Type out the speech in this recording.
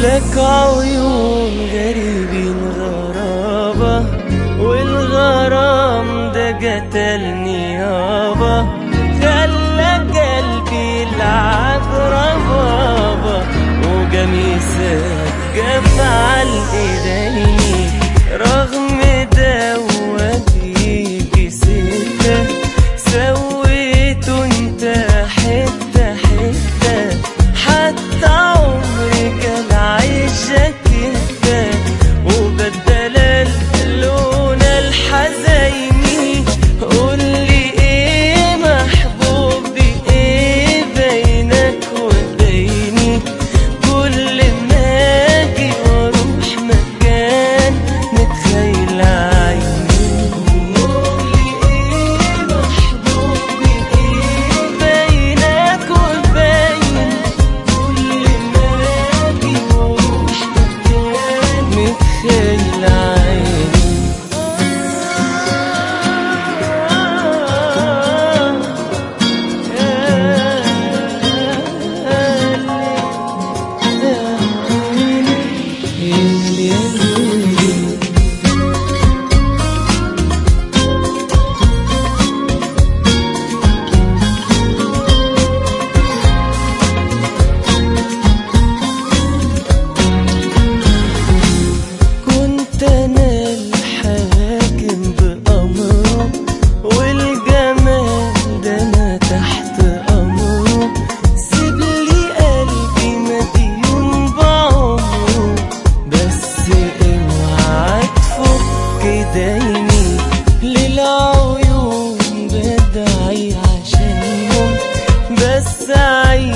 لك عيون غريبين غرابة، والغرام ده قتلني يابا، خلى قلبي يلعب ربابة، وقميصك قف عالإيدين رغم دواديك سكة، سويته انت حتة حتة، حتى عمري كان عايشك انت، وبدل اللون الحزيني. قولي ايه محبوبي، ايه بينك وبيني؟ كل ما اجي واروح مكان متخيل عيني. قولي ايه محبوبي، ايه بينك وبيني؟ كل ما اجي واروح مكان متخيل عيني. كنت انا الحاكم بأمره، والجمال ده انا تحت امره، سيبلي قلبي مديون بعمره، بس اوعى تفك دايمي للعيون بدعي عشانهم، بس عايز